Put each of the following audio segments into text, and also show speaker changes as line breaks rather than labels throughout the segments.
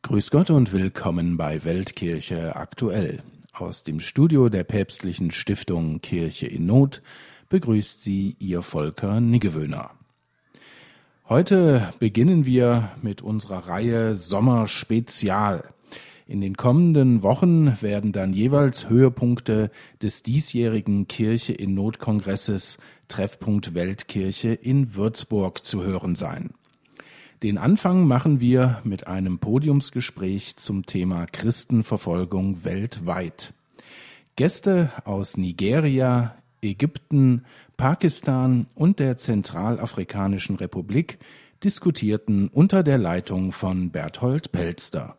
Grüß Gott und willkommen bei Weltkirche aktuell. Aus dem Studio der päpstlichen Stiftung Kirche in Not begrüßt Sie Ihr Volker Niggewöhner. Heute beginnen wir mit unserer Reihe Sommerspezial. In den kommenden Wochen werden dann jeweils Höhepunkte des diesjährigen Kirche in Not Kongresses Treffpunkt Weltkirche in Würzburg zu hören sein. Den Anfang machen wir mit einem Podiumsgespräch zum Thema Christenverfolgung weltweit. Gäste aus Nigeria, Ägypten, Pakistan und der Zentralafrikanischen Republik diskutierten unter der Leitung von Berthold Pelster.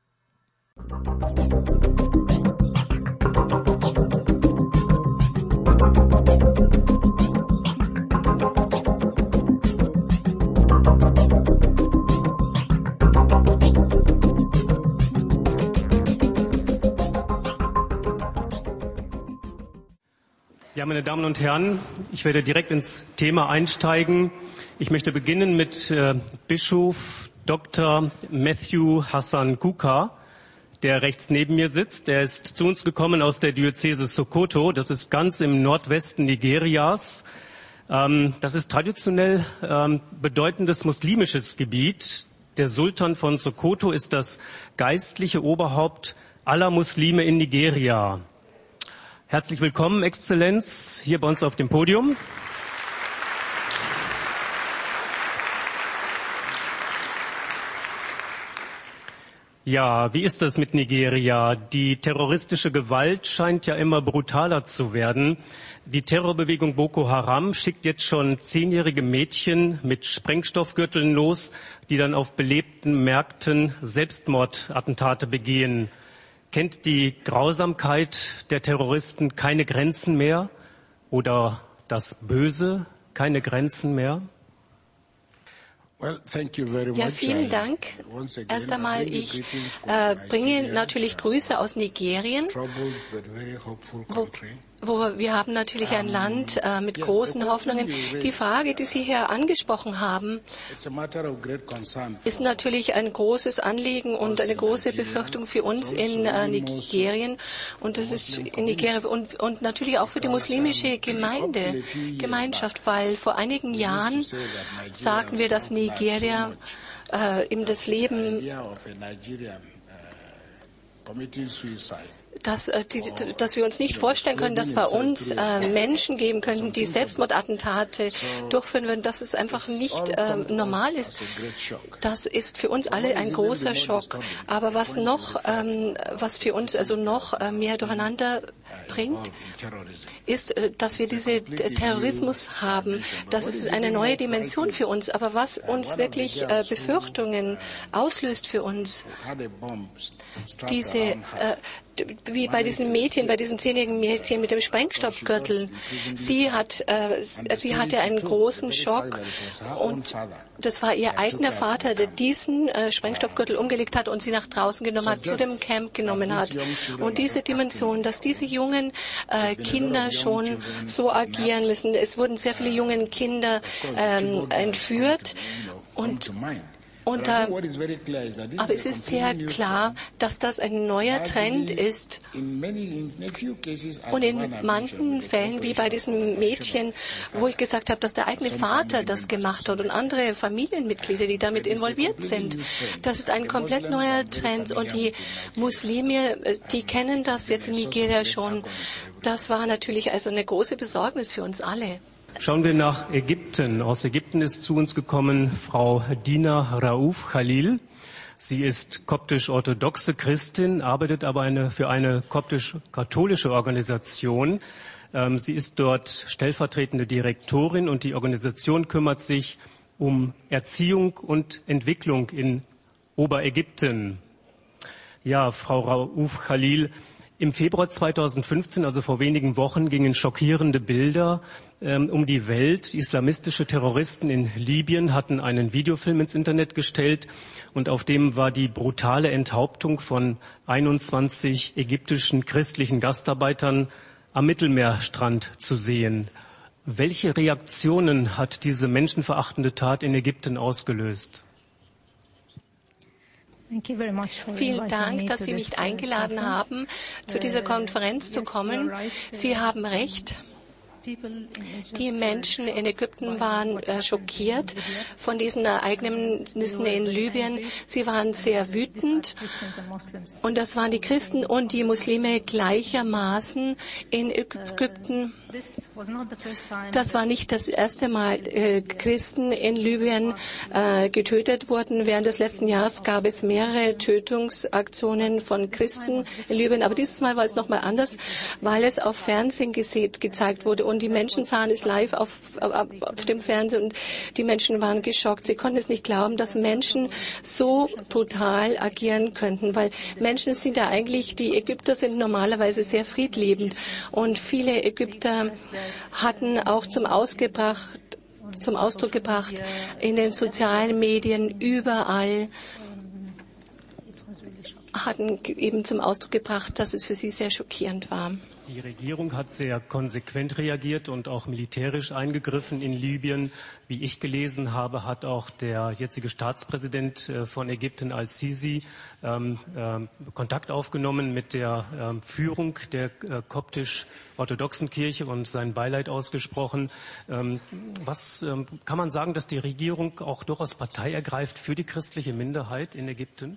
Ja, meine Damen und Herren, ich werde direkt ins Thema einsteigen. Ich möchte beginnen mit Bischof Dr. Matthew Hassan Kuka, der rechts neben mir sitzt. Der ist zu uns gekommen aus der Diözese Sokoto. Das ist ganz im Nordwesten Nigerias. Das ist traditionell bedeutendes muslimisches Gebiet. Der Sultan von Sokoto ist das geistliche Oberhaupt aller Muslime in Nigeria. Herzlich willkommen, Exzellenz, hier bei uns auf dem Podium. Ja, wie ist das mit Nigeria? Die terroristische Gewalt scheint ja immer brutaler zu werden. Die Terrorbewegung Boko Haram schickt jetzt schon 10-jährige Mädchen mit Sprengstoffgürteln los, die dann auf belebten Märkten Selbstmordattentate begehen. Kennt die Grausamkeit der Terroristen keine Grenzen mehr oder das Böse keine Grenzen mehr?
Ja, vielen Dank. Erst einmal, ich bringe natürlich Grüße aus Nigerien, wo wir haben natürlich ein Land mit großen Hoffnungen. Die Frage, die Sie hier angesprochen haben, ist natürlich ein großes Anliegen und eine große Befürchtung für uns in Nigerien. Und das ist in Nigeria und natürlich auch für die muslimische Gemeinschaft, weil vor einigen Jahren sagten wir, dass Nigeria in das Leben dass wir uns nicht vorstellen können, dass bei uns Menschen geben könnten, die Selbstmordattentate durchführen würden, dass es einfach nicht normal ist. Das ist für uns alle ein großer Schock. Aber was für uns also noch mehr durcheinander bringt, ist, dass wir diesen Terrorismus haben. Das ist eine neue Dimension für uns. Aber was uns wirklich Befürchtungen auslöst für uns, wie bei diesem Mädchen, bei diesem 10-jährigen Mädchen mit dem Sprengstoffgürtel. Sie hatte einen großen Schock und das war ihr eigener Vater, der diesen Sprengstoffgürtel umgelegt hat und sie nach draußen genommen hat, zu dem Camp genommen hat. Und diese Dimension, dass diese jungen Kinder schon so agieren müssen. Es wurden sehr viele junge Kinder entführt aber es ist sehr klar, dass das ein neuer Trend ist. Und in manchen Fällen, wie bei diesem Mädchen, wo ich gesagt habe, dass der eigene Vater das gemacht hat und andere Familienmitglieder, die damit involviert sind, das ist ein komplett neuer Trend. Und die Muslime, die kennen das jetzt in Nigeria schon. Das war natürlich also eine große Besorgnis für uns alle.
Schauen wir nach Ägypten. Aus Ägypten ist zu uns gekommen Frau Dina Rauf Khalil. Sie ist koptisch-orthodoxe Christin, arbeitet aber für eine koptisch-katholische Organisation. Sie ist dort stellvertretende Direktorin und die Organisation kümmert sich um Erziehung und Entwicklung in Oberägypten. Ja, Frau Rauf Khalil, im Februar 2015, also vor wenigen Wochen, gingen schockierende Bilder um die Welt. Islamistische Terroristen in Libyen hatten einen Videofilm ins Internet gestellt und auf dem war die brutale Enthauptung von 21 ägyptischen christlichen Gastarbeitern am Mittelmeerstrand zu sehen. Welche Reaktionen hat diese menschenverachtende Tat in Ägypten ausgelöst?
Vielen Dank, dass Sie mich eingeladen haben, zu dieser Konferenz zu kommen. Sie haben recht. Die Menschen in Ägypten waren schockiert von diesen Ereignissen in Libyen. Sie waren sehr wütend. Und das waren die Christen und die Muslime gleichermaßen in Ägypten. Das war nicht das erste Mal, Christen in Libyen getötet wurden. Während des letzten Jahres gab es mehrere Tötungsaktionen von Christen in Libyen. Aber dieses Mal war es nochmal anders, weil es auf Fernsehen gezeigt wurde. Und die Menschen sahen es live auf dem Fernsehen und die Menschen waren geschockt. Sie konnten es nicht glauben, dass Menschen so brutal agieren könnten, weil Menschen sind ja eigentlich, die Ägypter sind normalerweise sehr friedliebend und viele Ägypter hatten auch zum Ausdruck gebracht in den sozialen Medien überall, hatten eben zum Ausdruck gebracht, dass es für sie sehr schockierend war.
Die Regierung hat sehr konsequent reagiert und auch militärisch eingegriffen in Libyen. Wie ich gelesen habe, hat auch der jetzige Staatspräsident von Ägypten al-Sisi Kontakt aufgenommen mit der Führung der koptisch-orthodoxen Kirche und sein Beileid ausgesprochen. Was kann man sagen, dass die Regierung auch durchaus Partei ergreift für die christliche Minderheit in Ägypten?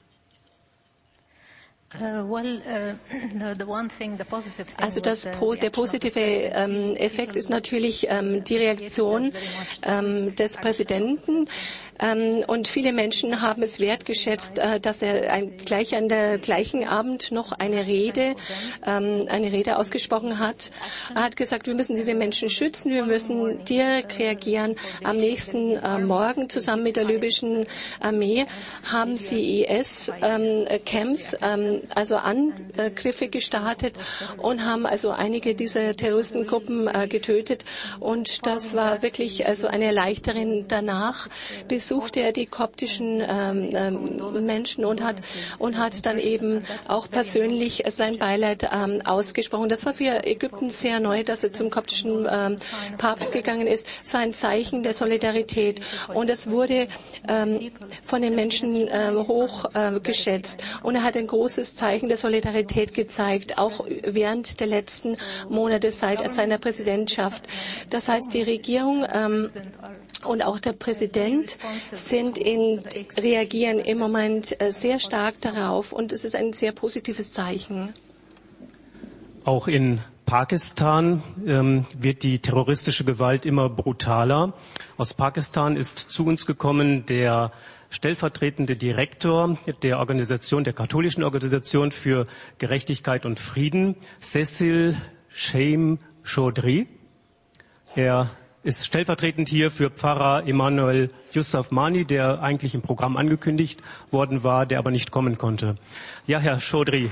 Also der positive Effekt ist natürlich die Reaktion des Präsidenten. Und viele Menschen haben es wertgeschätzt, dass er gleich an der gleichen Abend noch eine Rede ausgesprochen hat. Er hat gesagt, wir müssen diese Menschen schützen, wir müssen direkt reagieren. Am nächsten Morgen zusammen mit der libyschen Armee haben sie IS-Camps, also Angriffe gestartet und haben also einige dieser Terroristengruppen getötet. Und das war wirklich also eine Erleichterung. Danach besuchte er die koptischen Menschen und hat dann eben auch persönlich sein Beileid ausgesprochen. Das war für Ägypten sehr neu, dass er zum koptischen Papst gegangen ist. Es war ein Zeichen der Solidarität und es wurde von den Menschen hoch geschätzt. Und er hat ein großes Zeichen der Solidarität gezeigt, auch während der letzten Monate seit seiner Präsidentschaft. Das heißt, die Regierung und auch der Präsident reagieren im Moment sehr stark darauf und es ist ein sehr positives Zeichen.
Auch in Pakistan wird die terroristische Gewalt immer brutaler. Aus Pakistan ist zu uns gekommen der stellvertretende Direktor der katholischen Organisation für Gerechtigkeit und Frieden, Cecil Sheikh Chaudhry. Er ist stellvertretend hier für Pfarrer Emanuel Yousafzai, der eigentlich im Programm angekündigt worden war, der aber nicht kommen konnte. Ja, Herr Chaudhry.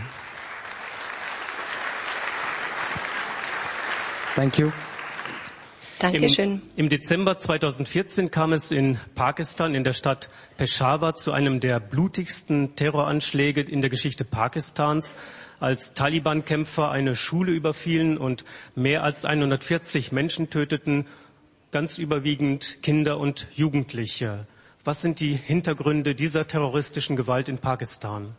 Thank you.
Dankeschön.
Im Dezember 2014 kam es in Pakistan, in der Stadt Peshawar, zu einem der blutigsten Terroranschläge in der Geschichte Pakistans, als Taliban-Kämpfer eine Schule überfielen und mehr als 140 Menschen töteten, ganz überwiegend Kinder und Jugendliche. Was sind die Hintergründe dieser terroristischen Gewalt in Pakistan?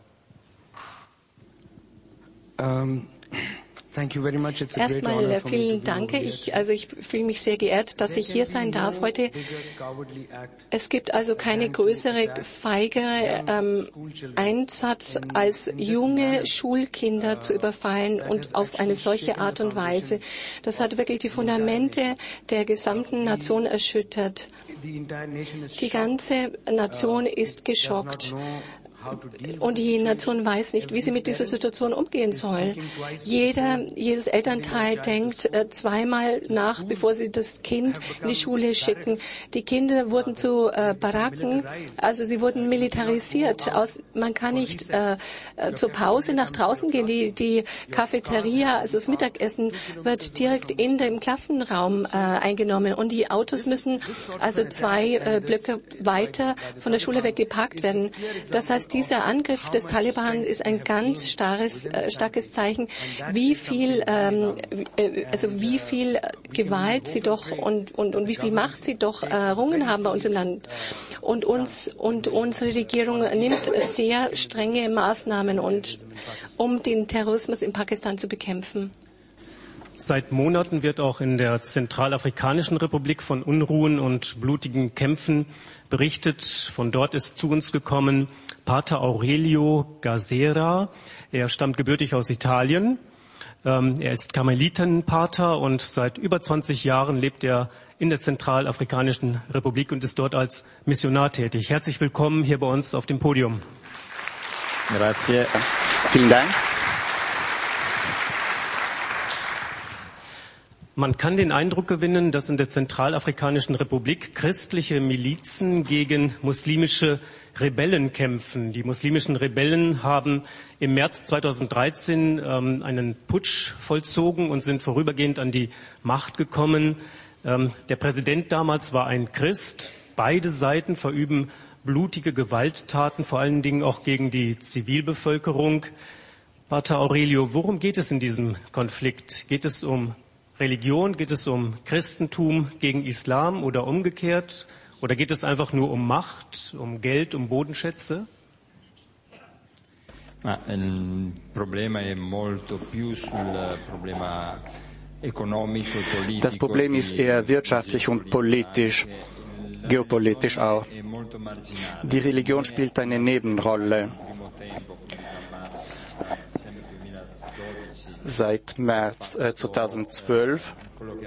Erstmal vielen Dank. Ich fühle mich sehr geehrt, dass ich hier sein darf heute. Es gibt also keine größere, feigere Einsatz, als junge Schulkinder zu überfallen und auf eine solche Art und Weise. Das hat wirklich die Fundamente der gesamten Nation erschüttert. Die ganze Nation ist geschockt. Und die Nation weiß nicht, wie sie mit dieser Situation umgehen soll. Jedes Elternteil denkt zweimal nach, bevor sie das Kind in die Schule schicken. Die Kinder wurden zu Baracken, also sie wurden militarisiert. Man kann nicht zur Pause nach draußen gehen. Die Cafeteria, also das Mittagessen, wird direkt in dem Klassenraum eingenommen. Und die Autos müssen also 2 Blöcke weiter von der Schule weg geparkt werden. Das heißt, dieser Angriff des Taliban ist ein ganz starkes Zeichen, wie viel Gewalt sie doch und wie viel Macht sie doch errungen haben bei uns im Land. Und unsere Regierung nimmt sehr strenge Maßnahmen, um den Terrorismus in Pakistan zu bekämpfen.
Seit Monaten wird auch in der Zentralafrikanischen Republik von Unruhen und blutigen Kämpfen berichtet. Von dort ist zu uns gekommen Pater Aurelio Gazera. Er stammt gebürtig aus Italien. Er ist Karmelitenpater und seit über 20 Jahren lebt er in der Zentralafrikanischen Republik und ist dort als Missionar tätig. Herzlich willkommen hier bei uns auf dem Podium.
Grazie. Vielen Dank.
Man kann den Eindruck gewinnen, dass in der Zentralafrikanischen Republik christliche Milizen gegen muslimische Rebellen kämpfen. Die muslimischen Rebellen haben im März 2013 einen Putsch vollzogen und sind vorübergehend an die Macht gekommen. Der Präsident damals war ein Christ. Beide Seiten verüben blutige Gewalttaten, vor allen Dingen auch gegen die Zivilbevölkerung. Pater Aurelio, worum geht es in diesem Konflikt? Geht es um Religion? Geht es um Christentum gegen Islam oder umgekehrt? Oder geht es einfach nur um Macht, um Geld, um Bodenschätze?
Il problema è molto più sul problema economico e politico.
Das Problem ist eher wirtschaftlich und politisch, geopolitisch auch. Die Religion spielt eine Nebenrolle. Seit März 2012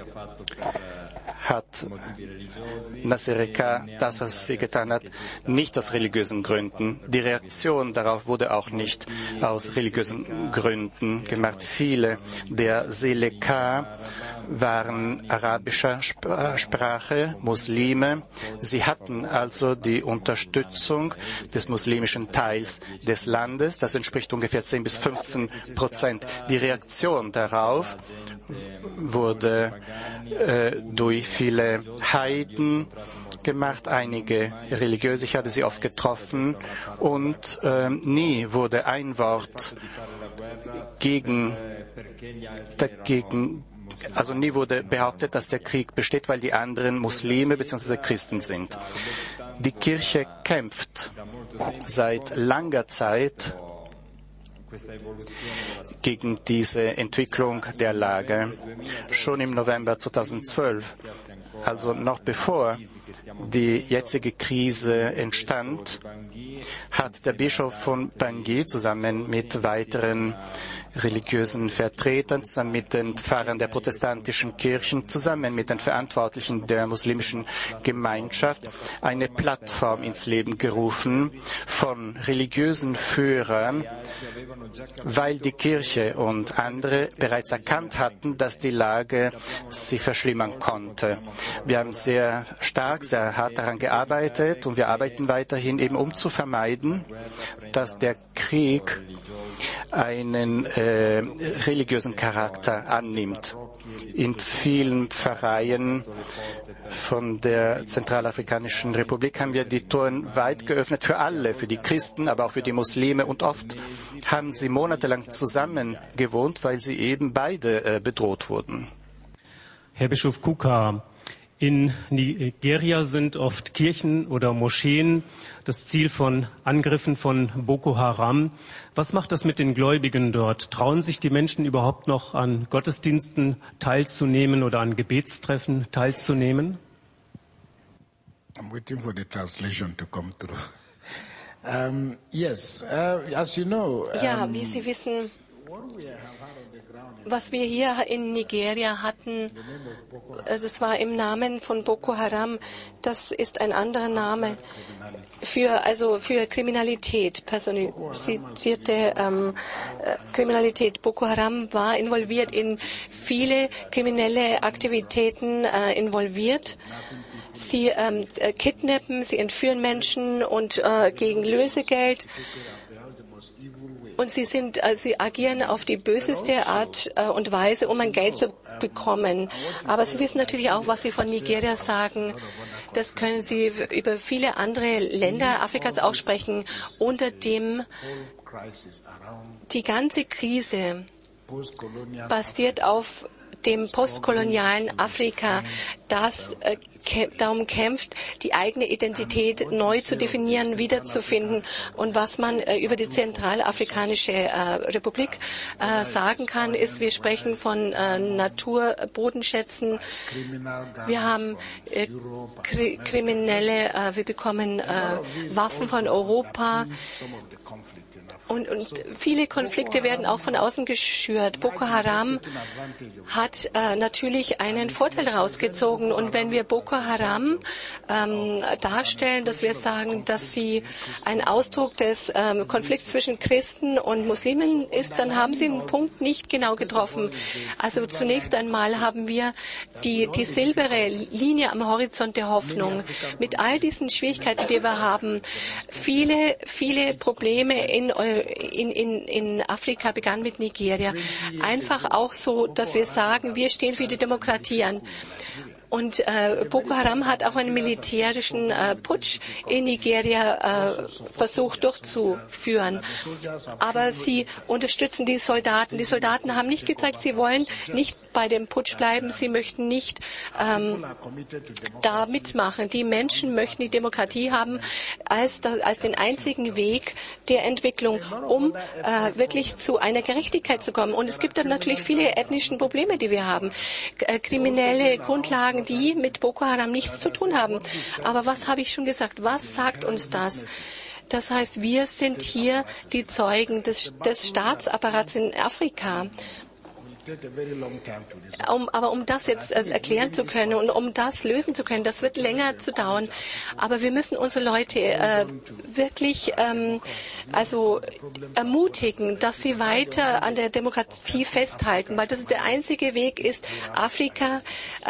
hat Nasser K. das, was sie getan hat, nicht aus religiösen Gründen. Die Reaktion darauf wurde auch nicht aus religiösen Gründen gemacht. Viele der Seleka waren arabischer Sprache, Muslime. Sie hatten also die Unterstützung des muslimischen Teils des Landes. Das entspricht ungefähr 10-15%. Die Reaktion darauf wurde durch viele Heiden gemacht, einige religiöse. Ich habe sie oft getroffen und nie wurde ein Wort also nie wurde behauptet, dass der Krieg besteht, weil die anderen Muslime bzw. Christen sind. Die Kirche kämpft seit langer Zeit gegen diese Entwicklung der Lage. Schon im November 2012, also noch bevor die jetzige Krise entstand, hat der Bischof von Bangui zusammen mit weiteren religiösen Vertretern, zusammen mit den Pfarrern der protestantischen Kirchen, zusammen mit den Verantwortlichen der muslimischen Gemeinschaft eine Plattform ins Leben gerufen von religiösen Führern, weil die Kirche und andere bereits erkannt hatten, dass die Lage sich verschlimmern konnte. Wir haben sehr stark, sehr hart daran gearbeitet und wir arbeiten weiterhin eben, um zu vermeiden, dass der Krieg einen religiösen Charakter annimmt. In vielen Pfarreien von der Zentralafrikanischen Republik haben wir die Toren weit geöffnet für alle, für die Christen, aber auch für die Muslime. Und oft haben sie monatelang zusammen gewohnt, weil sie eben beide bedroht wurden.
Herr Bischof Kuka, in Nigeria sind oft Kirchen oder Moscheen das Ziel von Angriffen von Boko Haram. Was macht das mit den Gläubigen dort? Trauen sich die Menschen überhaupt noch an Gottesdiensten teilzunehmen oder an Gebetstreffen teilzunehmen?
I'm waiting for the translation to come through. Yes, as you know.
Ja, wie Sie wissen, was wir hier in Nigeria hatten, das war im Namen von Boko Haram. Das ist ein anderer Name für Kriminalität, personalisierte Kriminalität. Boko Haram war involviert in viele kriminelle Aktivitäten involviert. Sie kidnappen, sie entführen Menschen und gegen Lösegeld. Und sie agieren auf die böseste Art und Weise, um ein Geld zu bekommen. Aber sie wissen natürlich auch, was sie von Nigeria sagen. Das können sie über viele andere Länder Afrikas auch sprechen, unter dem die ganze Krise basiert auf dem postkolonialen Afrika, das darum kämpft, die eigene Identität neu zu definieren, wiederzufinden. Und was man über die Zentralafrikanische Republik sagen kann, ist, wir sprechen von Naturbodenschätzen. Wir haben Kriminelle, wir bekommen Waffen von Europa. Und viele Konflikte werden auch von außen geschürt. Boko Haram hat natürlich einen Vorteil daraus gezogen. Und wenn wir Boko Haram darstellen, dass wir sagen, dass sie ein Ausdruck des Konflikts zwischen Christen und Muslimen ist, dann haben sie einen Punkt nicht genau getroffen. Also zunächst einmal haben wir die silberne Linie am Horizont der Hoffnung. Mit all diesen Schwierigkeiten, die wir haben, viele Probleme in Afrika begann mit Nigeria. Einfach auch so, dass wir sagen, wir stehen für die Demokratie an. Und Boko Haram hat auch einen militärischen Putsch in Nigeria versucht durchzuführen. Aber sie unterstützen die Soldaten. Die Soldaten haben nicht gezeigt, sie wollen nicht bei dem Putsch bleiben. Sie möchten nicht da mitmachen. Die Menschen möchten die Demokratie haben als den einzigen Weg der Entwicklung, um wirklich zu einer Gerechtigkeit zu kommen. Und es gibt dann natürlich viele ethnische Probleme, die wir haben. Kriminelle Grundlagen, die mit Boko Haram nichts zu tun haben. Aber was habe ich schon gesagt? Was sagt uns das? Das heißt, wir sind hier die Zeugen des Staatsapparats in Afrika. Aber um das jetzt erklären zu können und um das lösen zu können, das wird länger zu dauern. Aber wir müssen unsere Leute wirklich ermutigen, dass sie weiter an der Demokratie festhalten, weil das der einzige Weg ist, Afrika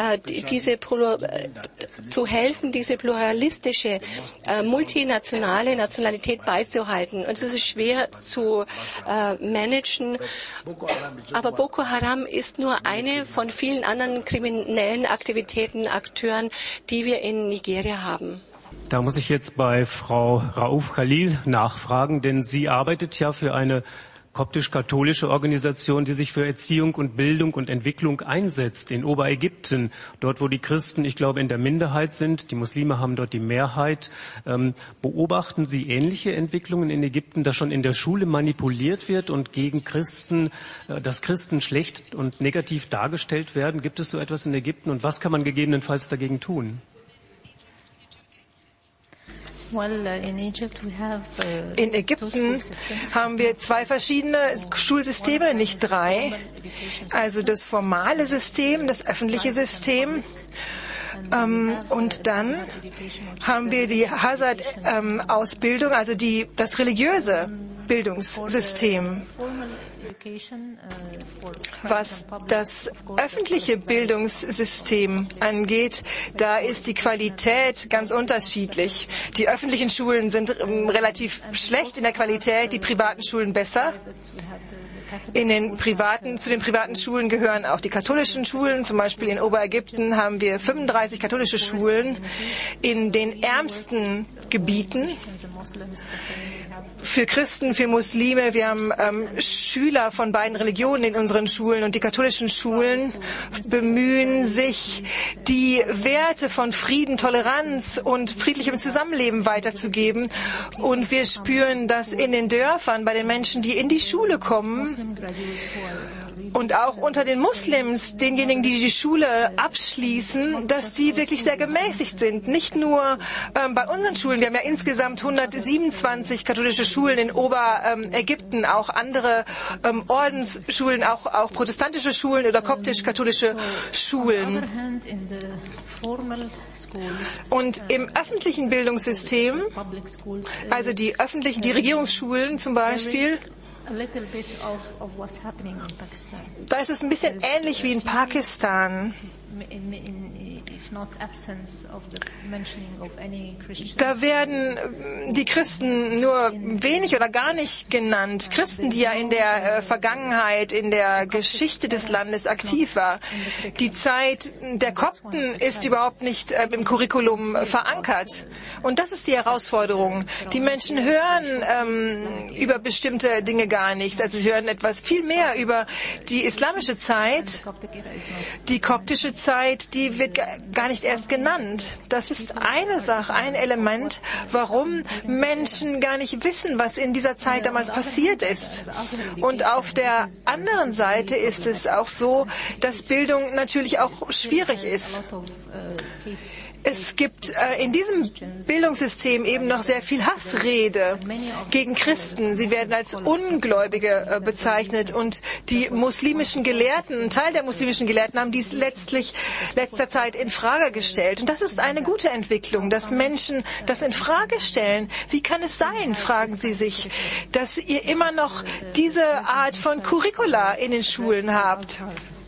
zu helfen, diese pluralistische, multinationale Nationalität beizubehalten. Und es ist schwer zu managen. Aber Boko Haram ist nur eine von vielen anderen kriminellen Aktivitäten, Akteuren, die wir in Nigeria haben.
Da muss ich jetzt bei Frau Rauf Khalil nachfragen, denn sie arbeitet ja für eine koptisch-katholische Organisation, die sich für Erziehung und Bildung und Entwicklung einsetzt in Oberägypten, dort wo die Christen, ich glaube, in der Minderheit sind, die Muslime haben dort die Mehrheit. Beobachten Sie ähnliche Entwicklungen in Ägypten, dass schon in der Schule manipuliert wird und gegen Christen, dass Christen schlecht und negativ dargestellt werden? Gibt es so etwas in Ägypten und was kann man gegebenenfalls dagegen tun?
In Ägypten haben wir zwei verschiedene Schulsysteme, nicht drei. Also das formale System, das öffentliche System. Und dann haben wir die Hazard-Ausbildung, also das religiöse Bildungssystem. Was das öffentliche Bildungssystem angeht, da ist die Qualität ganz unterschiedlich. Die öffentlichen Schulen sind relativ schlecht in der Qualität, die privaten Schulen besser. Zu den privaten Schulen gehören auch die katholischen Schulen. Zum Beispiel in Oberägypten haben wir 35 katholische Schulen in den ärmsten Gebieten. Für Christen, für Muslime. Wir haben Schüler von beiden Religionen in unseren Schulen und die katholischen Schulen bemühen sich, die Werte von Frieden, Toleranz und friedlichem Zusammenleben weiterzugeben. Und wir spüren das in den Dörfern bei den Menschen, die in die Schule kommen. Und auch unter den Muslims, denjenigen, die die Schule abschließen, dass die wirklich sehr gemäßigt sind. Nicht nur bei unseren Schulen. Wir haben ja insgesamt 127 katholische Schulen in Oberägypten, auch andere Ordensschulen, auch protestantische Schulen oder koptisch-katholische Schulen. Und im öffentlichen Bildungssystem, also die Regierungsschulen zum Beispiel, da ist es ein bisschen ähnlich wie in Pakistan. Da werden die Christen nur wenig oder gar nicht genannt. Christen, die ja in der Vergangenheit, in der Geschichte des Landes aktiv war. Die Zeit der Kopten ist überhaupt nicht im Curriculum verankert. Und das ist die Herausforderung. Die Menschen hören über bestimmte Dinge gar nichts. Also sie hören etwas viel mehr über die islamische Zeit. Die koptische Zeit, die wird gar nicht erst genannt. Das ist eine Sache, ein Element, warum Menschen gar nicht wissen, was in dieser Zeit damals passiert ist. Und auf der anderen Seite ist es auch so, dass Bildung natürlich auch schwierig ist. Es gibt in diesem Bildungssystem eben noch sehr viel Hassrede gegen Christen. Sie werden als Ungläubige bezeichnet und die muslimischen Gelehrten, ein Teil der muslimischen Gelehrten haben dies letzter Zeit in Frage gestellt. Und das ist eine gute Entwicklung, dass Menschen das in Frage stellen. Wie kann es sein, fragen sie sich, dass ihr immer noch diese Art von Curricula in den Schulen habt?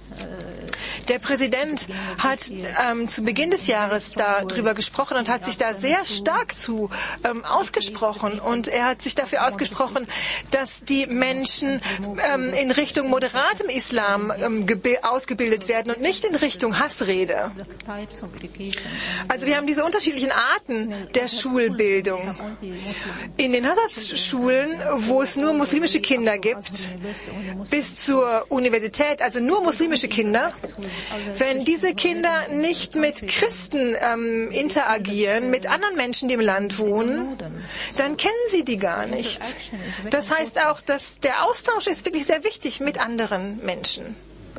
Der Präsident hat zu Beginn des Jahres darüber gesprochen und hat sich da sehr stark zu ausgesprochen. Und er hat sich dafür ausgesprochen, dass die Menschen in Richtung moderatem Islam ausgebildet werden und nicht in Richtung Hassrede. Also wir haben diese unterschiedlichen Arten der Schulbildung. In den Hassad-Schulen, wo es nur muslimische Kinder gibt, bis zur Universität, also nur muslimische Kinder, wenn diese Kinder nicht mit Christen interagieren, mit anderen Menschen, die im Land wohnen, dann kennen sie die gar nicht. Das heißt auch, dass der Austausch ist wirklich sehr wichtig mit anderen Menschen.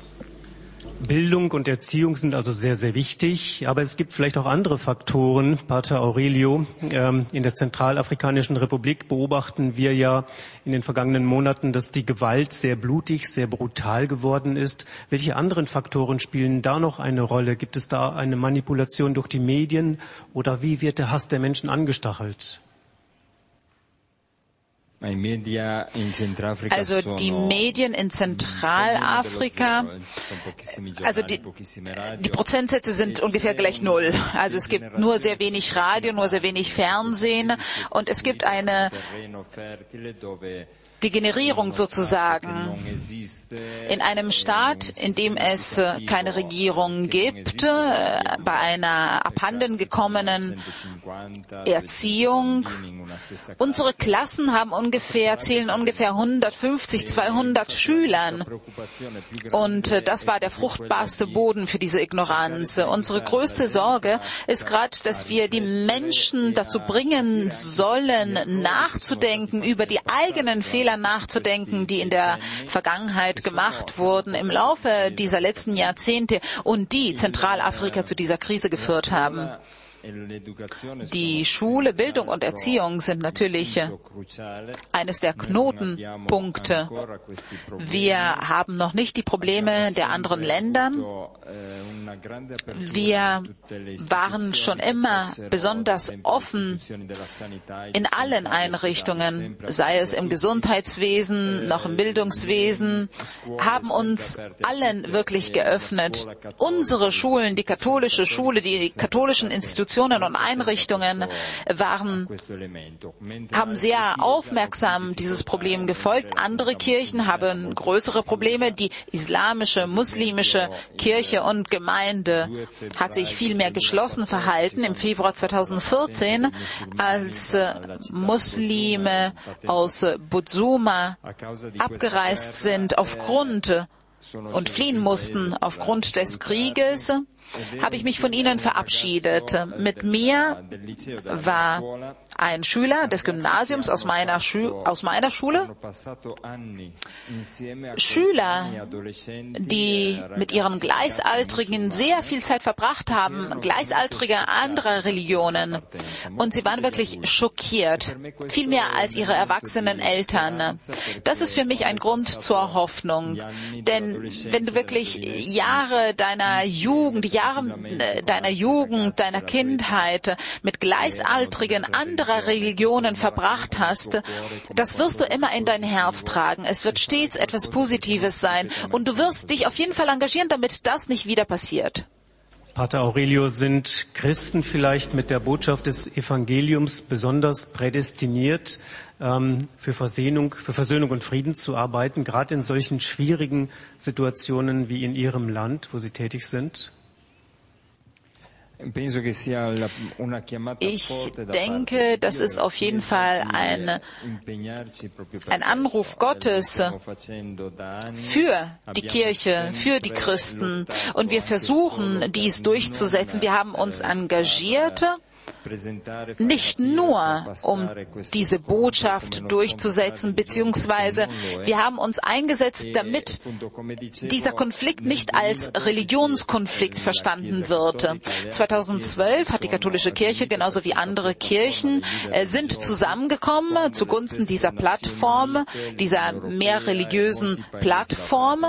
Bildung und Erziehung sind also sehr, sehr wichtig, aber es gibt vielleicht auch andere Faktoren. Pater Aurelio, in der Zentralafrikanischen Republik beobachten wir ja in den vergangenen Monaten, dass die Gewalt sehr blutig, sehr brutal geworden ist. Welche anderen Faktoren spielen da noch eine Rolle? Gibt es da eine Manipulation durch die Medien oder wie wird der Hass der Menschen angestachelt?
Also die Medien in Zentralafrika, also die Prozentsätze sind ungefähr gleich 0. Also es gibt nur sehr wenig Radio, nur sehr wenig Fernsehen und es gibt eine Degenerierung sozusagen. In einem Staat, in dem es keine Regierung gibt, bei einer abhanden gekommenen Erziehung. Unsere Klassen zählen ungefähr 150, 200 Schülern. Und das war der fruchtbarste Boden für diese Ignoranz. Unsere größte Sorge ist gerade, dass wir die Menschen dazu bringen sollen, nachzudenken, über die eigenen Fehler nachzudenken, die in der Vergangenheit gemacht wurden im Laufe dieser letzten Jahrzehnte und die Zentralafrika zu dieser Krise geführt haben. Die Schule, Bildung und Erziehung sind natürlich eines der Knotenpunkte. Wir haben noch nicht die Probleme der anderen Länder. Wir waren schon immer besonders offen in allen Einrichtungen, sei es im Gesundheitswesen, noch im Bildungswesen, haben uns allen wirklich geöffnet. Unsere Schulen, die katholische Schule, die katholischen Institutionen und Einrichtungen haben sehr aufmerksam dieses Problem gefolgt. Andere Kirchen haben größere Probleme. Die islamische, muslimische Kirche und Gemeinde hat sich viel mehr geschlossen verhalten. Im Februar 2014, als Muslime aus Butsuma abgereist sind und fliehen mussten aufgrund des Krieges, habe ich mich von ihnen verabschiedet. Mit mir war ein Schüler des Gymnasiums aus meiner Schule. Schüler, die mit ihren Gleichaltrigen sehr viel Zeit verbracht haben, Gleichaltrige anderer Religionen. Und sie waren wirklich schockiert, viel mehr als ihre erwachsenen Eltern. Das ist für mich ein Grund zur Hoffnung. Denn wenn du wirklich Jahre deiner Jugend, deiner Kindheit mit Gleichaltrigen anderer Religionen verbracht hast, das wirst du immer in dein Herz tragen. Es wird stets etwas Positives sein und du wirst dich auf jeden Fall engagieren, damit das nicht wieder passiert.
Pater Aurelio, sind Christen vielleicht mit der Botschaft des Evangeliums besonders prädestiniert, für Versöhnung und Frieden zu arbeiten, gerade in solchen schwierigen Situationen wie in Ihrem Land, wo Sie tätig sind?
Ich denke, das ist auf jeden Fall ein Anruf Gottes für die Kirche, für die Christen. Und wir versuchen, dies durchzusetzen. Wir haben uns engagiert, nicht nur, um diese Botschaft durchzusetzen, beziehungsweise wir haben uns eingesetzt, damit dieser Konflikt nicht als Religionskonflikt verstanden wird. 2012 hat die katholische Kirche genauso wie andere Kirchen sind zusammengekommen zugunsten dieser Plattform, dieser mehr religiösen Plattform.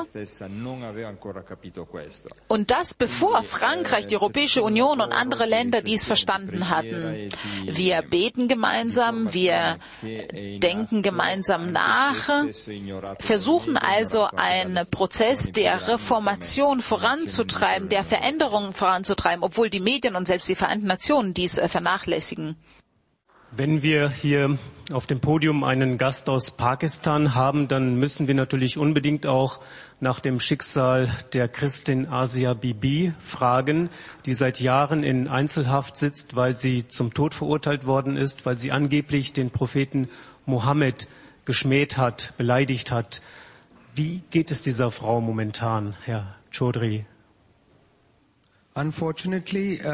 Und das bevor Frankreich, die Europäische Union und andere Länder dies verstanden hatten. Wir beten gemeinsam, wir denken gemeinsam nach, versuchen also einen Prozess der Reformation voranzutreiben, der Veränderung voranzutreiben, obwohl die Medien und selbst die Vereinten Nationen dies vernachlässigen.
Wenn wir hier auf dem Podium einen Gast aus Pakistan haben, dann müssen wir natürlich unbedingt auch nach dem Schicksal der Christin Asia Bibi fragen, die seit Jahren in Einzelhaft sitzt, weil sie zum Tod verurteilt worden ist, weil sie angeblich den Propheten Mohammed geschmäht hat, beleidigt hat. Wie geht es dieser Frau momentan, Herr Chaudhry?
Unfortunately,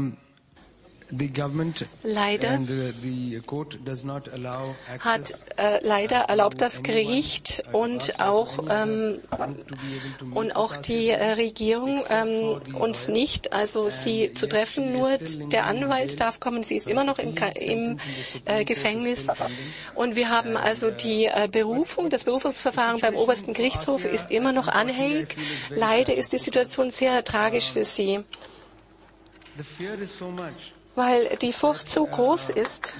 Leider erlaubt das Gericht und auch die Regierung uns nicht, also sie zu treffen. Nur der Anwalt darf kommen. Sie ist immer noch im Gefängnis. Und wir haben also die Berufung. Das Berufungsverfahren beim obersten Gerichtshof ist immer noch anhängig. Leider ist die Situation sehr tragisch für sie, weil die Furcht so groß ist.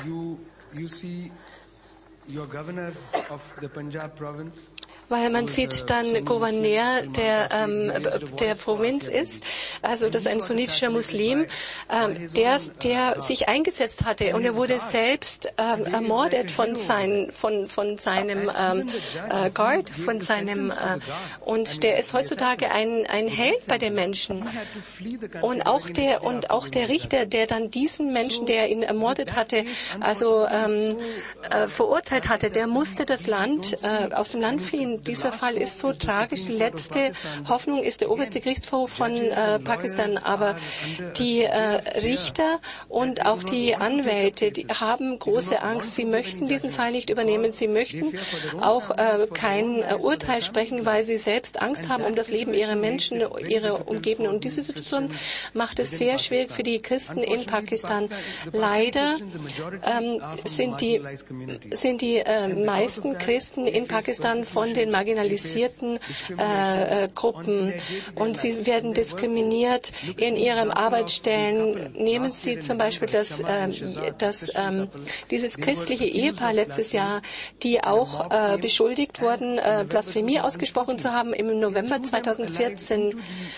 Weil man sieht dann Gouverneur der Provinz ist, also das ist ein sunnitischer Muslim, der sich eingesetzt hatte, und er wurde selbst ermordet von seinem Guard, und der ist heutzutage ein Held bei den Menschen. Und auch der Richter, der dann diesen Menschen, der ihn ermordet hatte, also verurteilt hatte, der musste aus dem Land fliehen. Dieser Fall ist so tragisch. Die letzte Hoffnung ist der oberste Gerichtshof von Pakistan. Aber die Richter und auch die Anwälte, die haben große Angst. Sie möchten diesen Fall nicht übernehmen. Sie möchten auch kein Urteil sprechen, weil sie selbst Angst haben um das Leben ihrer Menschen, ihrer Umgebenden. Und diese Situation macht es sehr schwierig für die Christen in Pakistan. Leider sind die meisten Christen in Pakistan von den marginalisierten Gruppen, und sie werden diskriminiert in ihren Arbeitsstellen. Nehmen Sie zum Beispiel dieses christliche Ehepaar letztes Jahr, die auch beschuldigt wurden, Blasphemie ausgesprochen zu haben im November 2014.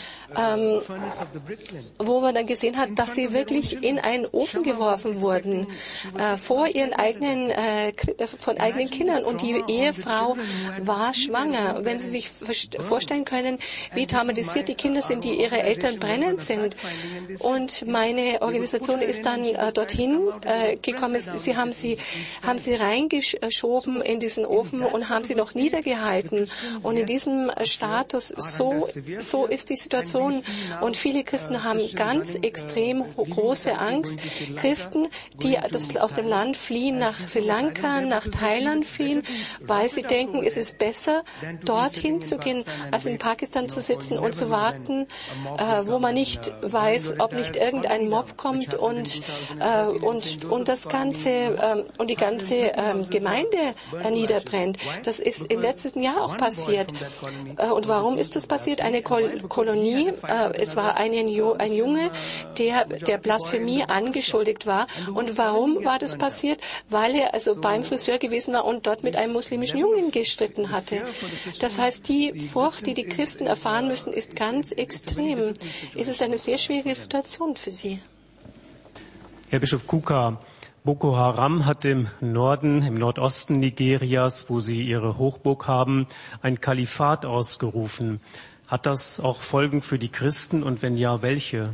Wo man dann gesehen hat, dass sie wirklich in einen Ofen geworfen wurden, von eigenen Kindern, und die Ehefrau war schwanger. Wenn Sie sich vorstellen können, wie traumatisiert die Kinder sind, die ihre Eltern brennend sind. Und meine Organisation ist dann dorthin gekommen. Sie haben sie reingeschoben in diesen Ofen und haben sie noch niedergehalten. Und in diesem Status, so ist die Situation. Und viele Christen haben ganz extrem große Angst. Christen, die aus dem Land fliehen, nach Sri Lanka, nach Thailand fliehen, weil sie denken, es ist besser, dorthin zu gehen, als in Pakistan zu sitzen und zu warten, wo man nicht weiß, ob nicht irgendein Mob kommt und das Ganze und die ganze Gemeinde niederbrennt. Das ist im letzten Jahr auch passiert. Und warum ist das passiert? Eine Kolonie Blasphemie. Es war ein Junge, der Blasphemie angeschuldigt war. Und warum war das passiert? Weil er also beim Friseur gewesen war und dort mit einem muslimischen Jungen gestritten hatte. Das heißt, die Furcht, die die Christen erfahren müssen, ist ganz extrem. Es ist eine sehr schwierige Situation für sie.
Herr Bischof Kuka, Boko Haram hat im Nordosten Nigerias, wo sie ihre Hochburg haben, ein Kalifat ausgerufen. Hat das auch Folgen für die Christen und wenn ja, welche?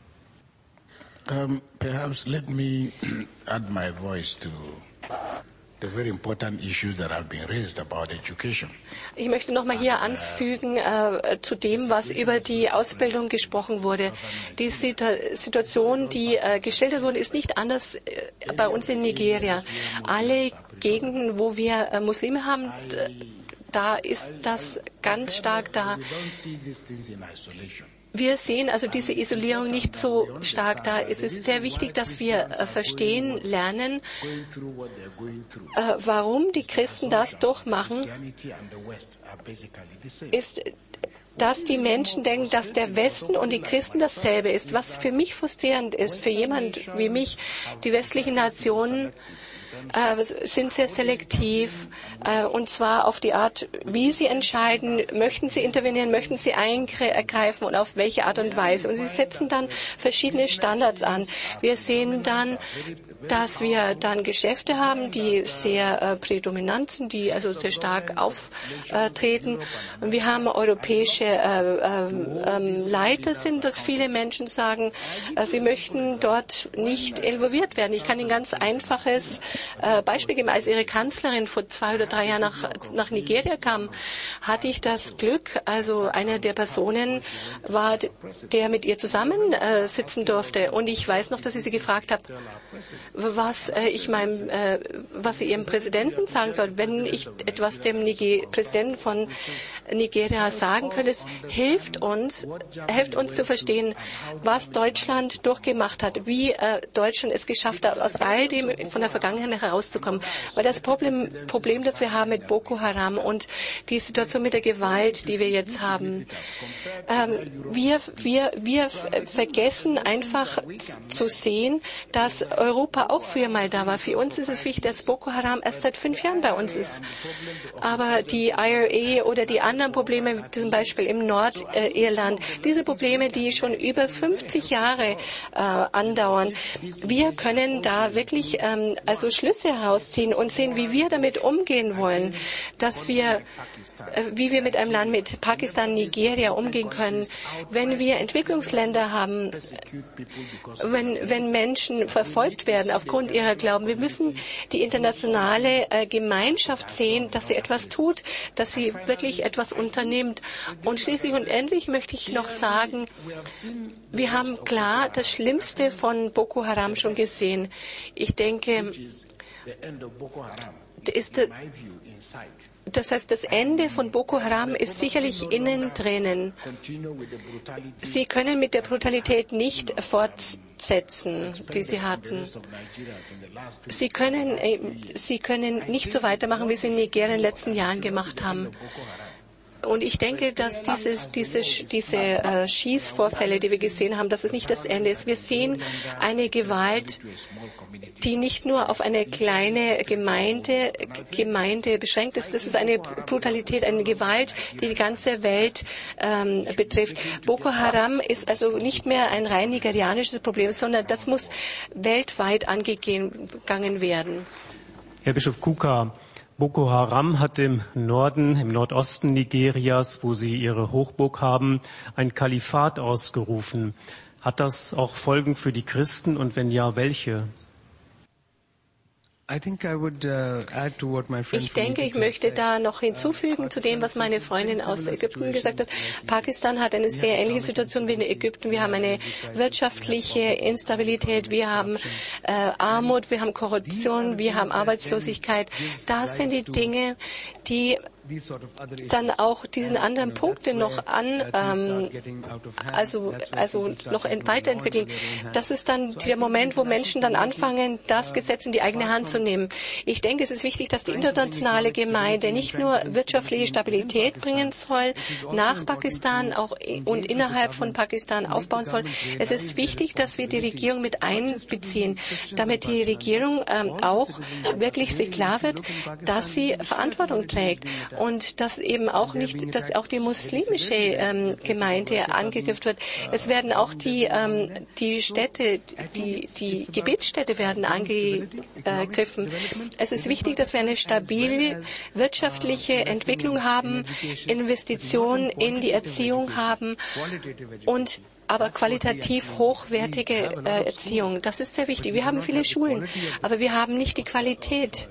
Perhaps let me add my voice to the very important issues that have been raised about education.
Ich möchte noch mal hier anfügen zu dem, was über die Ausbildung gesprochen wurde. Die Situation, die geschildert wurde, ist nicht anders bei uns in Nigeria. Alle Gegenden, wo wir Muslime haben, da ist das ganz stark da. Wir sehen also diese Isolierung nicht so stark da. Es ist sehr wichtig, dass wir verstehen, lernen, warum die Christen das durchmachen, ist, dass die Menschen denken, dass der Westen und die Christen dasselbe ist. Was für mich frustrierend ist, für jemand wie mich, die westlichen Nationen sind sehr selektiv, und zwar auf die Art, wie sie entscheiden, möchten sie intervenieren, möchten sie eingreifen und auf welche Art und Weise. Und sie setzen dann verschiedene Standards an. Wir sehen dann, dass wir dann Geschäfte haben, die sehr prädominant sind, die also sehr stark auftreten. Und wir haben europäische Leiter sind, dass viele Menschen sagen, sie möchten dort nicht involviert werden. Ich kann Ihnen ein ganz einfaches Beispiel geben. Als Ihre Kanzlerin vor 2 oder 3 Jahren nach Nigeria kam, hatte ich das Glück, also einer der Personen war, der mit ihr zusammen sitzen durfte. Und ich weiß noch, dass ich sie gefragt habe, was sie ihrem Präsidenten sagen soll. Wenn ich etwas dem Präsidenten von Nigeria sagen könnte, es hilft uns zu verstehen, was Deutschland durchgemacht hat, wie Deutschland es geschafft hat, aus all dem von der Vergangenheit herauszukommen. Weil das Problem, das wir haben mit Boko Haram und die Situation mit der Gewalt, die wir jetzt haben, wir vergessen einfach zu sehen, dass Europa auch früher mal da war. Für uns ist es wichtig, dass Boko Haram erst seit 5 Jahren bei uns ist. Aber die IRA oder die anderen Probleme, zum Beispiel im Nordirland, diese Probleme, die schon über 50 Jahre andauern, wir können da wirklich also Schlüsse herausziehen und sehen, wie wir damit umgehen wollen, wie wir mit einem Land mit Pakistan, Nigeria umgehen können, wenn wir Entwicklungsländer haben, wenn Menschen verfolgt werden aufgrund ihrer Glauben. Wir müssen die internationale Gemeinschaft sehen, dass sie etwas tut, dass sie wirklich etwas unternimmt. Und schließlich und endlich möchte ich noch sagen, wir haben klar das Schlimmste von Boko Haram schon gesehen. Ich denke, das heißt, das Ende von Boko Haram ist sicherlich innen drinnen. Sie können mit der Brutalität nicht fortsetzen, die sie hatten. Sie können nicht so weitermachen, wie sie in Nigeria in den letzten Jahren gemacht haben. Und ich denke, dass diese Schießvorfälle, die wir gesehen haben, dass es nicht das Ende ist. Wir sehen eine Gewalt, die nicht nur auf eine kleine Gemeinde beschränkt ist. Das ist eine Brutalität, eine Gewalt, die die ganze Welt betrifft. Boko Haram ist also nicht mehr ein rein nigerianisches Problem, sondern das muss weltweit angegangen werden.
Herr Bischof Kuka, Boko Haram hat im Nordosten Nigerias, wo sie ihre Hochburg haben, ein Kalifat ausgerufen. Hat das auch Folgen für die Christen und wenn ja, welche?
Ich denke, ich möchte da noch hinzufügen zu dem, was meine Freundin aus Ägypten gesagt hat. Pakistan hat eine sehr ähnliche Situation wie in Ägypten. Wir haben eine wirtschaftliche Instabilität, wir haben Armut, wir haben Korruption, wir haben Arbeitslosigkeit. Das sind die Dinge, die dann auch diesen anderen Punkte noch noch weiterentwickeln. Das ist dann der Moment, wo Menschen dann anfangen, das Gesetz in die eigene Hand zu nehmen. Ich denke, es ist wichtig, dass die internationale Gemeinde nicht nur wirtschaftliche Stabilität bringen soll, nach Pakistan auch und innerhalb von Pakistan aufbauen soll. Es ist wichtig, dass wir die Regierung mit einbeziehen, damit die Regierung auch wirklich sich klar wird, dass sie Verantwortung trägt und dass eben auch nicht, dass auch die muslimische Gemeinde angegriffen wird. Es werden auch die Städte, die Gebetsstätte werden angegriffen. Es ist wichtig, dass wir eine stabile wirtschaftliche Entwicklung haben, Investitionen in die Erziehung haben und aber qualitativ hochwertige Erziehung. Das ist sehr wichtig. Wir haben viele Schulen, aber wir haben nicht die Qualität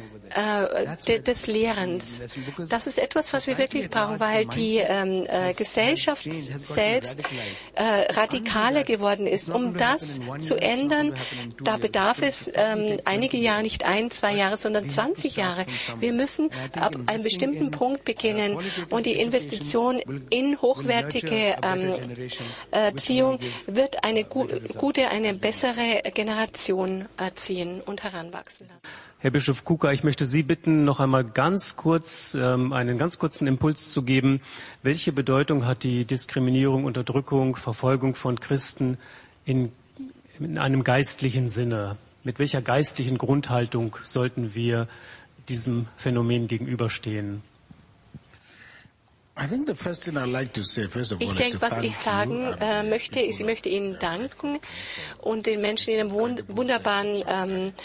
des Lehrens. Das ist etwas, was wir wirklich brauchen, weil die Gesellschaft selbst radikaler geworden ist. Um das zu ändern, da bedarf es einige Jahre, nicht 1, 2 Jahre, sondern 20 Jahre. Wir müssen ab einem bestimmten Punkt beginnen und die Investition in hochwertige Erziehung wird eine eine bessere Generation erziehen und heranwachsen lassen.
Herr Bischof Kuka, ich möchte Sie bitten, noch einmal ganz kurz einen ganz kurzen Impuls zu geben. Welche Bedeutung hat die Diskriminierung, Unterdrückung, Verfolgung von Christen in einem geistlichen Sinne? Mit welcher geistlichen Grundhaltung sollten wir diesem Phänomen gegenüberstehen?
Ich denke, was ich sagen möchte, ist, ich möchte Ihnen danken und den Menschen in einem wunderbaren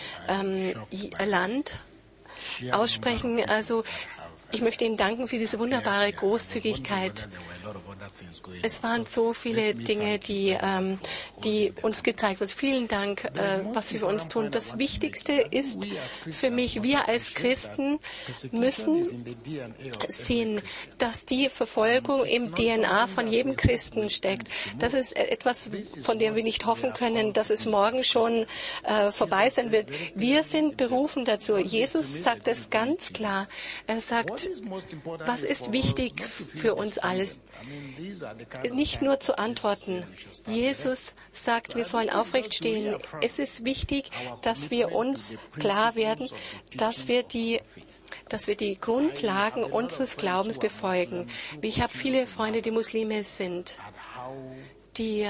Land aussprechen. Also ich möchte Ihnen danken für diese wunderbare Großzügigkeit. Es waren so viele Dinge, die uns gezeigt wurden. Vielen Dank, was Sie für uns tun. Das Wichtigste ist für mich, wir als Christen müssen sehen, dass die Verfolgung im DNA von jedem Christen steckt. Das ist etwas, von dem wir nicht hoffen können, dass es morgen schon vorbei sein wird. Wir sind berufen dazu. Jesus sagt es ganz klar. Er sagt, was ist wichtig für uns alles? Nicht nur zu antworten. Jesus sagt, wir sollen aufrecht stehen. Es ist wichtig, dass wir uns klar werden, dass wir die Grundlagen unseres Glaubens befolgen. Ich habe viele Freunde, die Muslime sind, die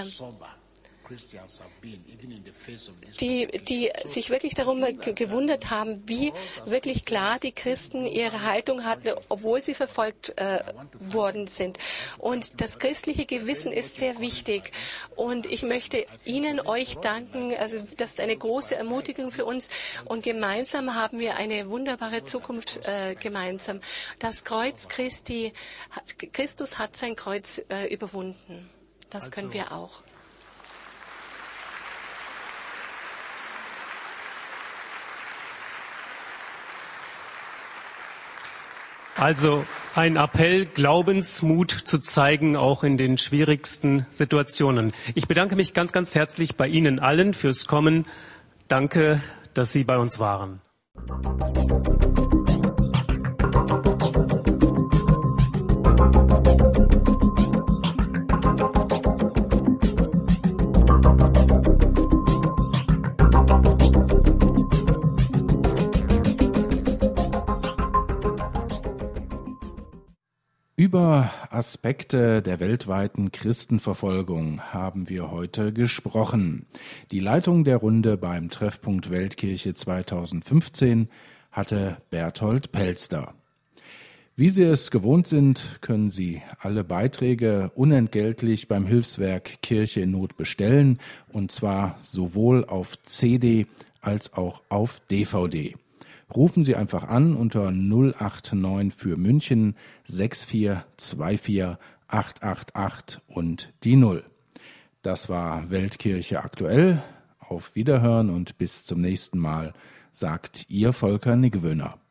sich wirklich darum gewundert haben, wie wirklich klar die Christen ihre Haltung hatten, obwohl sie verfolgt worden sind. Und das christliche Gewissen ist sehr wichtig. Und ich möchte euch danken. Also das ist eine große Ermutigung für uns. Und gemeinsam haben wir eine wunderbare Zukunft gemeinsam. Das Kreuz Christi, Christus hat sein Kreuz überwunden. Das können wir auch.
Also ein Appell, Glaubensmut zu zeigen, auch in den schwierigsten Situationen. Ich bedanke mich ganz, ganz herzlich bei Ihnen allen fürs Kommen. Danke, dass Sie bei uns waren.
Über Aspekte der weltweiten Christenverfolgung haben wir heute gesprochen. Die Leitung der Runde beim Treffpunkt Weltkirche 2015 hatte Berthold Pelster. Wie Sie es gewohnt sind, können Sie alle Beiträge unentgeltlich beim Hilfswerk Kirche in Not bestellen, und zwar sowohl auf CD als auch auf DVD. Rufen Sie einfach an unter 089 für München 6424 888 und die 0. Das war Weltkirche aktuell. Auf Wiederhören und bis zum nächsten Mal, sagt Ihr Volker Niggewöhner.